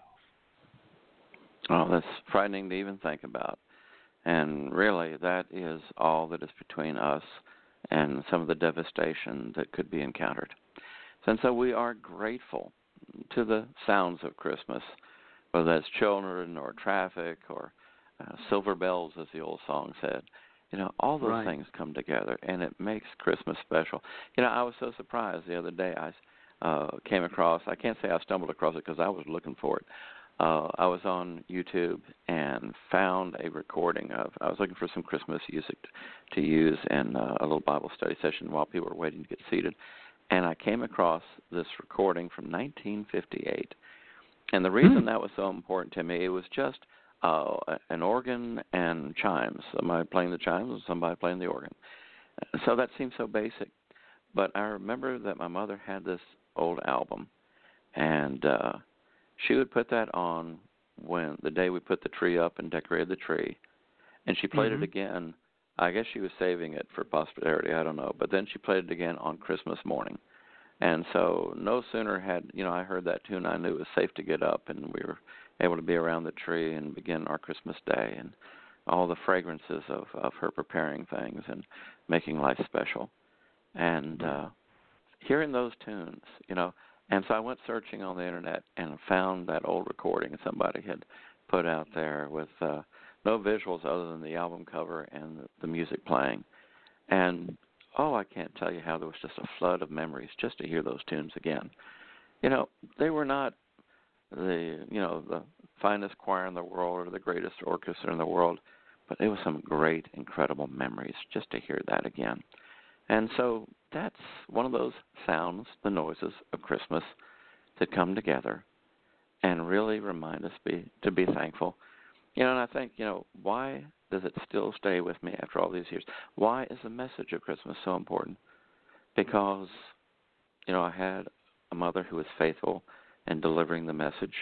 off? Oh, that's frightening to even think about. And really, that is all that is between us and some of the devastation that could be encountered. And so we are grateful to the sounds of Christmas, whether that's children or traffic or uh, silver bells, as the old song said. You know, all those Right. things come together, and it makes Christmas special. You know, I was so surprised the other day. I uh, came across, I can't say I stumbled across it because I was looking for it. Uh, I was on YouTube and found a recording of, I was looking for some Christmas music to, to use in uh, a little Bible study session while people were waiting to get seated. And I came across this recording from nineteen fifty-eight. And the reason mm. that was so important to me, it was just uh, an organ and chimes. Somebody playing the chimes and somebody playing the organ. So that seemed so basic. But I remember that my mother had this old album, and uh, she would put that on when the day we put the tree up and decorated the tree, and she played mm-hmm. it again. I guess she was saving it for posterity, I don't know, but then she played it again on Christmas morning. And so no sooner had, you know, I heard that tune, I knew it was safe to get up, and we were able to be around the tree and begin our Christmas day, and all the fragrances of, of her preparing things and making life special. And uh, hearing those tunes, you know, and so I went searching on the internet and found that old recording somebody had put out there with uh, no visuals other than the album cover and the, the music playing. And, oh, I can't tell you how there was just a flood of memories just to hear those tunes again. You know, they were not the, you know, the finest choir in the world or the greatest orchestra in the world, but it was some great, incredible memories just to hear that again. And so that's one of those sounds, the noises of Christmas that come together and really remind us be, to be thankful. You know, and I think, you know, why does it still stay with me after all these years? Why is the message of Christmas so important? Because, you know, I had a mother who was faithful in delivering the message,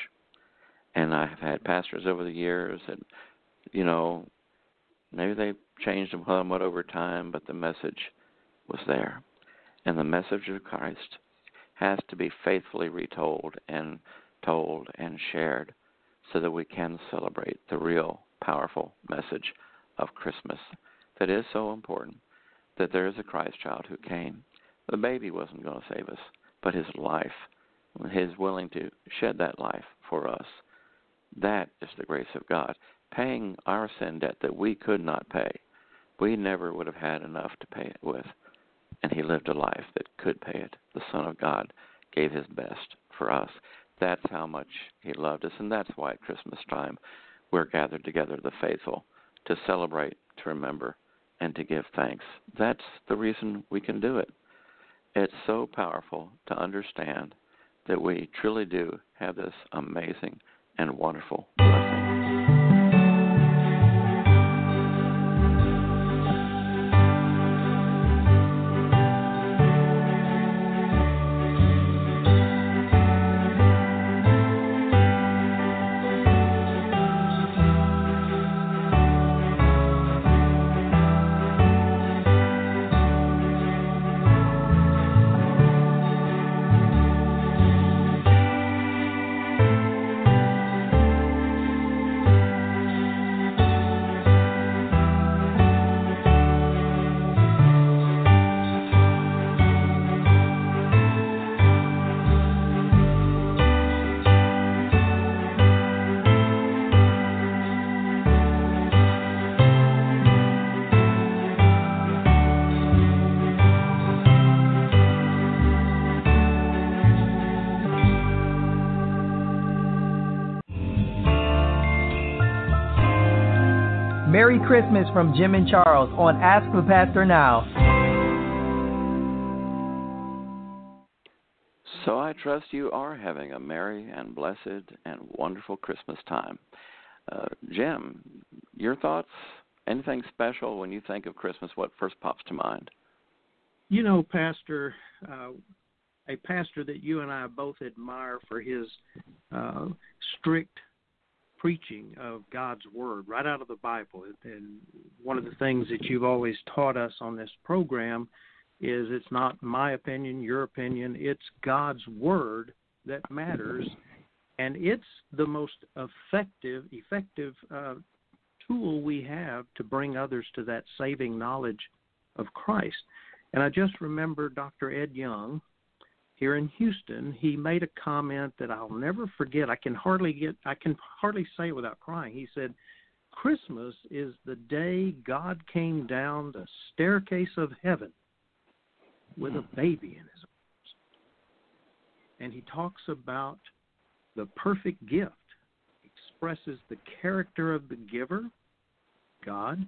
and I have had pastors over the years that, you know, maybe they changed them somewhat over time, but the message was there. And the message of Christ has to be faithfully retold and told and shared so that we can celebrate the real powerful message of Christmas that is so important, that there is a Christ child who came. The baby wasn't going to save us, but his life, his willing to shed that life for us. That is the grace of God, paying our sin debt that we could not pay. We never would have had enough to pay it with, and he lived a life that could pay it. The Son of God gave his best for us. That's how much he loved us, and that's why at Christmas time we're gathered together, the faithful, to celebrate, to remember, and to give thanks. That's the reason we can do it. It's so powerful to understand that we truly do have this amazing and wonderful blessing. Merry Christmas from Jim and Charles on Ask the Pastor Now. So I trust you are having a merry and blessed and wonderful Christmas time. Uh, Jim, your thoughts? Anything special when you think of Christmas? What first pops to mind? You know, Pastor, uh, a pastor that you and I both admire for his uh, strict preaching of God's Word right out of the Bible. And one of the things that you've always taught us on this program is it's not my opinion, your opinion, it's God's Word that matters, and it's the most effective, effective uh, tool we have to bring others to that saving knowledge of Christ. And I just remember Doctor Ed Young here in Houston. He made a comment that I'll never forget. I can hardly get, I can hardly say it without crying. He said, "Christmas is the day God came down the staircase of heaven with a baby in his arms." And he talks about the perfect gift, expresses the character of the giver, God,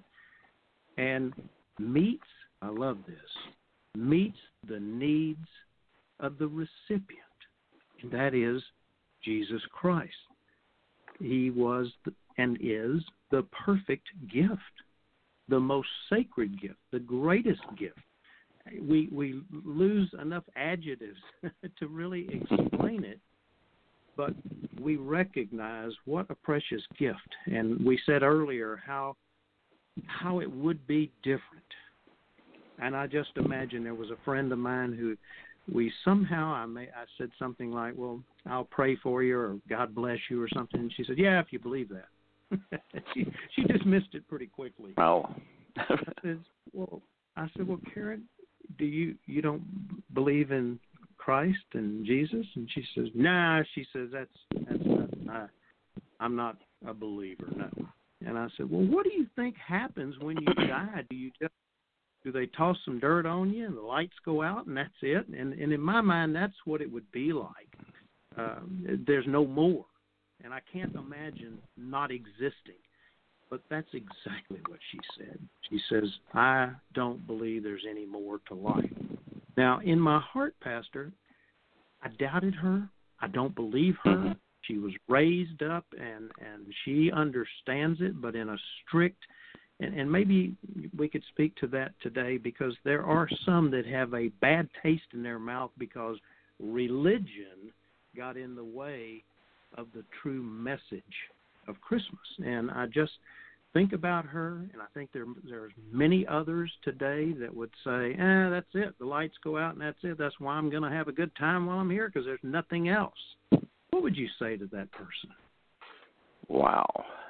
and meets, I love this, meets the needs of the recipient, and that is Jesus Christ. He was the, and is the perfect gift, the most sacred gift, the greatest gift. We we lose enough adjectives to really explain it, but we recognize what a precious gift. And we said earlier how how it would be different. And I just imagine there was a friend of mine who we somehow, I may, I said something like, "Well, I'll pray for you," or "God bless you," or something. And she said, "Yeah, if you believe that." she, she dismissed it pretty quickly. Oh. I said, well, I said, well, Karen, do you, you don't believe in Christ and Jesus? And she says, "Nah." She says, that's, that's not, I, I'm not a believer, no. And I said, well, what do you think happens when you die? Do you just Do they toss some dirt on you and the lights go out and that's it? And, and in my mind, that's what it would be like. Um, there's no more. And I can't imagine not existing. But that's exactly what she said. She says, "I don't believe there's any more to life." Now, in my heart, Pastor, I doubted her. I don't believe her. She was raised up and, and she understands it, but in a strict And, and maybe we could speak to that today, because there are some that have a bad taste in their mouth because religion got in the way of the true message of Christmas. And I just think about her, and I think there there's many others today that would say, eh, that's it. The lights go out and that's it. That's why I'm going to have a good time while I'm here, because there's nothing else. What would you say to that person? Wow.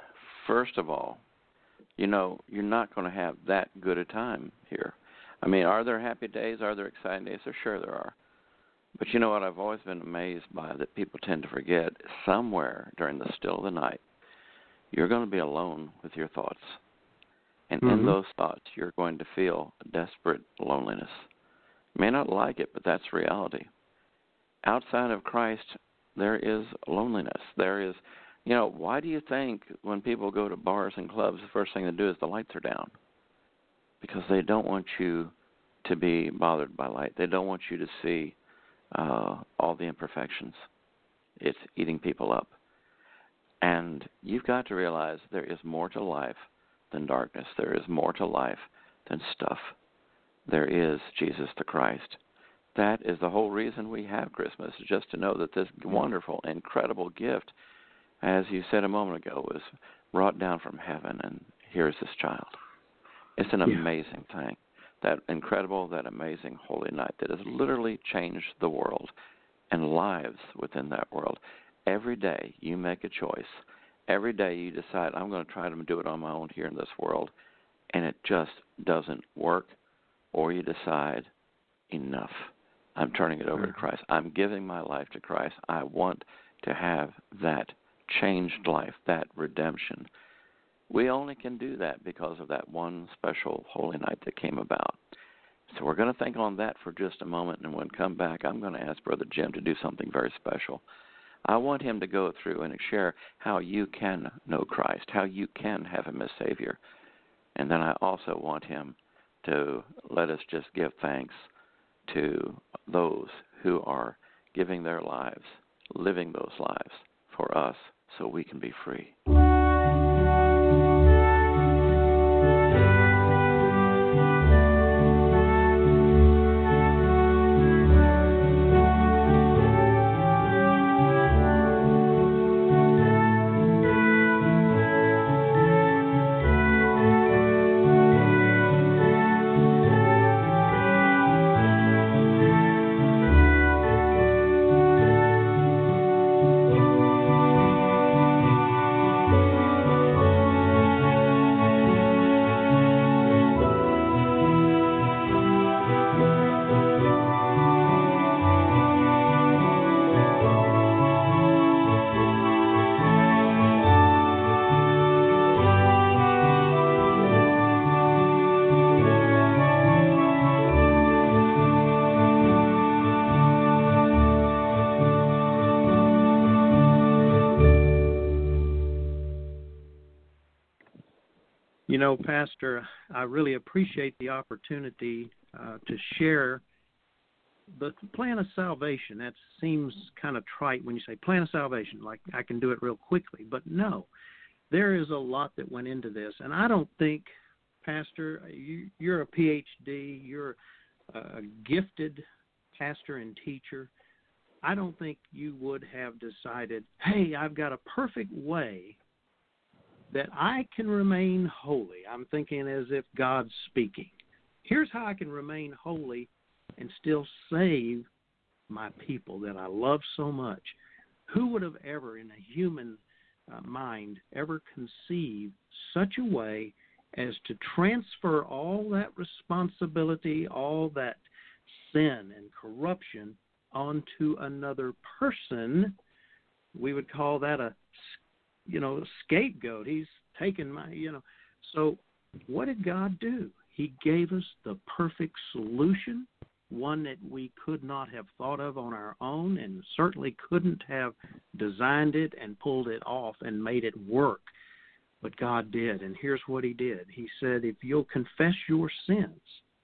first of all, you know, you're not going to have that good a time here. I mean, are there happy days? Are there exciting days? For sure there are. But you know what I've always been amazed by that people tend to forget? Somewhere during the still of the night, you're going to be alone with your thoughts. And mm-hmm. in those thoughts, you're going to feel desperate loneliness. You may not like it, but that's reality. Outside of Christ, there is loneliness. There is, you know, why do you think when people go to bars and clubs, the first thing they do is the lights are down? Because they don't want you to be bothered by light. They don't want you to see uh, all the imperfections. It's eating people up. And you've got to realize there is more to life than darkness. There is more to life than stuff. There is Jesus the Christ. That is the whole reason we have Christmas, just to know that this wonderful, incredible gift, as you said a moment ago, was brought down from heaven, and here's this child. It's an yeah. amazing thing. That incredible, that amazing holy night that has literally changed the world and lives within that world. Every day you make a choice. Every day you decide, I'm going to try to do it on my own here in this world, and it just doesn't work. Or you decide, enough. I'm turning it over to Christ. I'm giving my life to Christ. I want to have that changed life, that redemption. We only can do that because of that one special holy night that came about. So we're going to think on that for just a moment, and when we come back, I'm going to ask Brother Jim to do something very special. I want him to go through and share how you can know Christ, how you can have him as Savior. And then I also want him to let us just give thanks to those who are giving their lives, living those lives for us so we can be free. You know, Pastor, I really appreciate the opportunity uh, to share the plan of salvation. That seems kind of trite when you say plan of salvation, like I can do it real quickly. But no, there is a lot that went into this. And I don't think, Pastor, you, you're a P H D, you're a gifted pastor and teacher. I don't think you would have decided, hey, I've got a perfect way that I can remain holy. I'm thinking as if God's speaking. Here's how I can remain holy and still save my people that I love so much. Who would have ever, in a human uh, mind, ever conceived such a way as to transfer all that responsibility, all that sin and corruption onto another person? We would call that a you know, scapegoat. He's taken my, you know. So what did God do? He gave us the perfect solution, one that we could not have thought of on our own and certainly couldn't have designed it and pulled it off and made it work. But God did, and here's what he did. He said, if you'll confess your sins,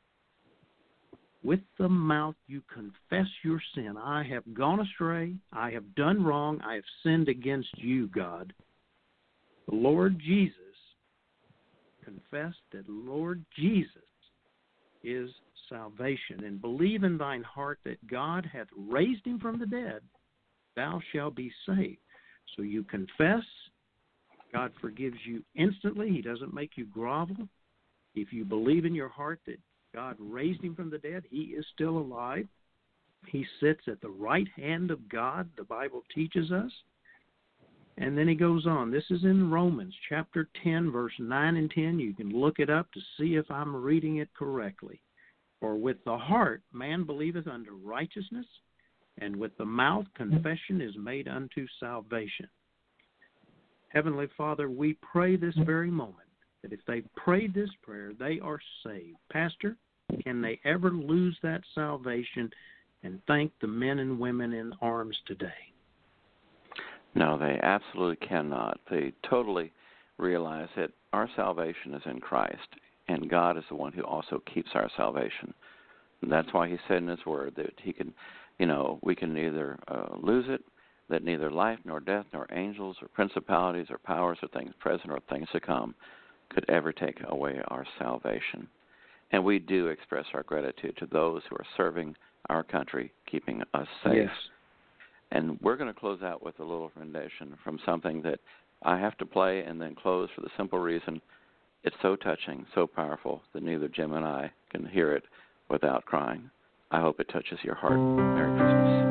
with the mouth you confess your sin. I have gone astray. I have done wrong. I have sinned against you, God. The Lord Jesus confessed that Lord Jesus is salvation, and believe in thine heart that God hath raised him from the dead, thou shalt be saved. So you confess, God forgives you instantly. He doesn't make you grovel. If you believe in your heart that God raised him from the dead, he is still alive. He sits at the right hand of God, the Bible teaches us. And then he goes on. This is in Romans chapter ten, verse nine and ten. You can look it up to see if I'm reading it correctly. For with the heart man believeth unto righteousness, and with the mouth confession is made unto salvation. Heavenly Father, we pray this very moment that if they prayed this prayer, they are saved. Pastor, can they ever lose that salvation and thank the men and women in arms today? No, they absolutely cannot. They totally realize that our salvation is in Christ, and God is the one who also keeps our salvation. And that's why he said in his word that he can, you know, we can neither uh, lose it, that neither life nor death nor angels or principalities or powers or things present or things to come could ever take away our salvation. And we do express our gratitude to those who are serving our country, keeping us safe. Yes. And we're going to close out with a little rendition from something that I have to play and then close for the simple reason it's so touching, so powerful, that neither Jim and I can hear it without crying. I hope it touches your heart. Merry Christmas.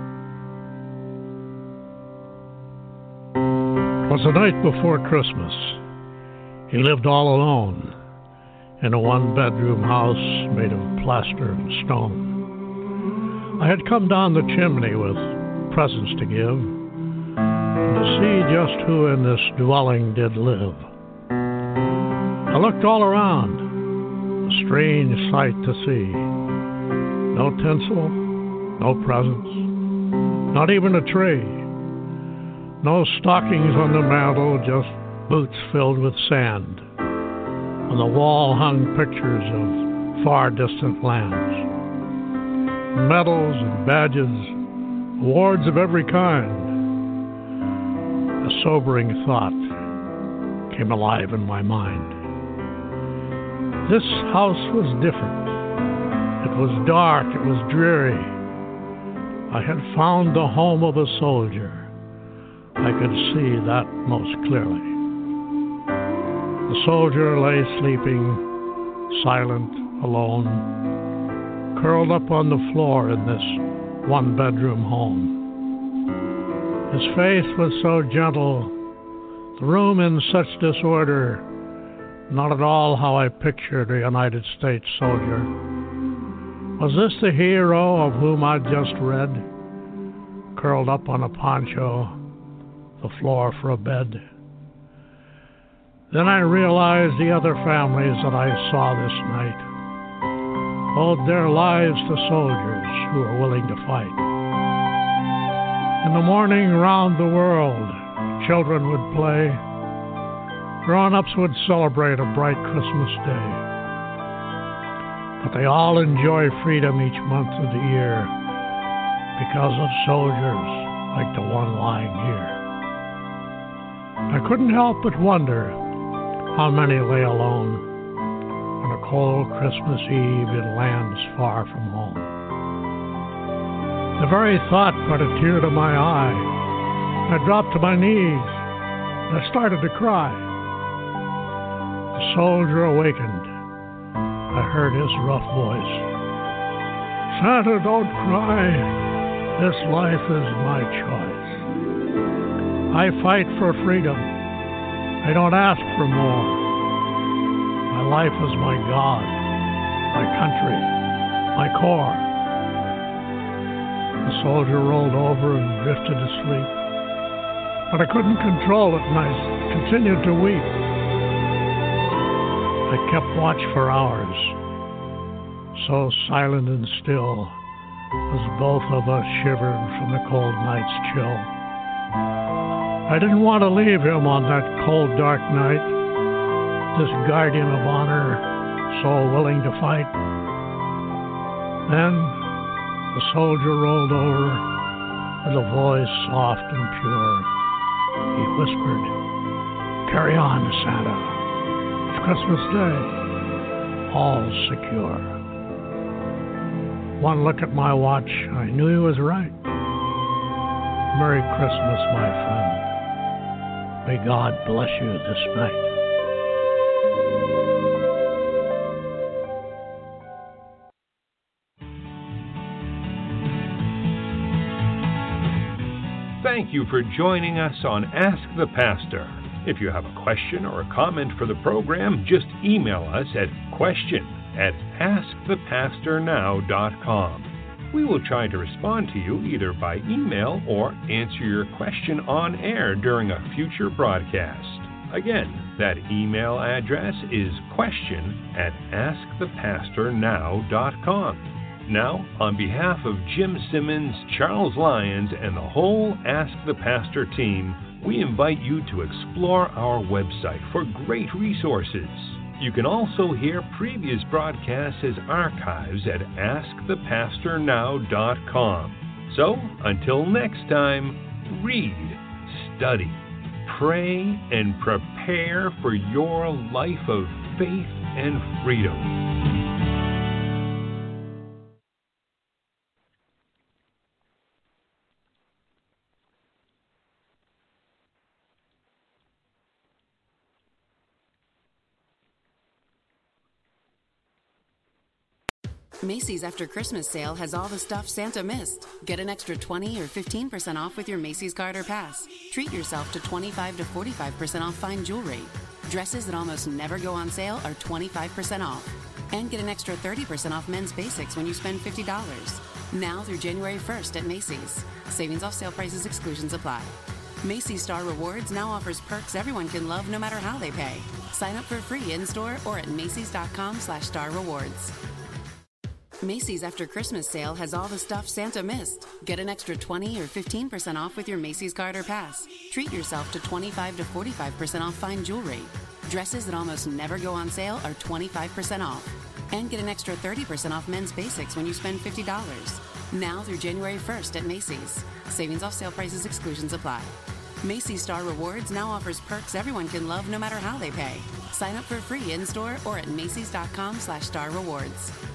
It was the night before Christmas. He lived all alone in a one-bedroom house made of plaster and stone. I had come down the chimney with presents to give, and to see just who in this dwelling did live. I looked all around, a strange sight to see. No tinsel, no presents, not even a tree. No stockings on the mantel, just boots filled with sand. On the wall hung pictures of far distant lands. Medals and badges, awards of every kind. A sobering thought came alive in my mind. This house was different. It was dark, it was dreary. I had found the home of a soldier. I could see that most clearly. The soldier lay sleeping, silent, alone, curled up on the floor in this one-bedroom home. His face was so gentle, the room in such disorder, not at all how I pictured a United States soldier. Was this the hero of whom I'd just read, curled up on a poncho, the floor for a bed? Then I realized the other families that I saw this night owed their lives to soldiers who were willing to fight. In the morning round the world, children would play. Grown-ups would celebrate a bright Christmas day. But they all enjoy freedom each month of the year because of soldiers like the one lying here. I couldn't help but wonder how many lay alone on a cold Christmas Eve in lands far from home. The very thought brought a tear to my eye. I dropped to my knees and I started to cry. The soldier awakened. I heard his rough voice. Santa, don't cry. This life is my choice. I fight for freedom. I don't ask for more. My life is my God, my country, my core. The soldier rolled over and drifted to sleep, but I couldn't control it and I continued to weep. I kept watch for hours, so silent and still as both of us shivered from the cold night's chill. I didn't want to leave him on that cold, dark night, this guardian of honor, so willing to fight. Then the soldier rolled over with a voice soft and pure. He whispered, "Carry on, Santa. It's Christmas Day. All secure." One look at my watch, I knew he was right. Merry Christmas, my friend. May God bless you this night. Thank you for joining us on Ask the Pastor. If you have a question or a comment for the program, just email us at question at ask the pastor now dot com. We will try to respond to you either by email or answer your question on air during a future broadcast. Again, that email address is question at ask the pastor now dot com. Now, on behalf of Jim Simmons, Charles Lyons, and the whole Ask the Pastor team, we invite you to explore our website for great resources. You can also hear previous broadcasts as archives at ask the pastor now dot com. So, until next time, read, study, pray, and prepare for your life of faith and freedom. Macy's After Christmas sale has all the stuff Santa missed. Get an extra twenty or fifteen percent off with your Macy's card or pass. Treat yourself to twenty-five to forty-five percent off fine jewelry. Dresses that almost never go on sale are twenty-five percent off. And get an extra thirty percent off men's basics when you spend fifty dollars. Now through January first at Macy's. Savings off sale prices, exclusions apply. Macy's Star Rewards now offers perks everyone can love no matter how they pay. Sign up for free in-store or at macys.com slash star rewards. Macy's After Christmas sale has all the stuff Santa missed. Get an extra twenty or fifteen percent off with your Macy's card or pass. Treat yourself to twenty-five to forty-five percent off fine jewelry. Dresses that almost never go on sale are twenty-five percent off. And get an extra thirty percent off men's basics when you spend fifty dollars. Now through January first at Macy's. Savings off sale prices, exclusions apply. Macy's Star Rewards now offers perks everyone can love no matter how they pay. Sign up for free in-store or at macys.com slash star rewards.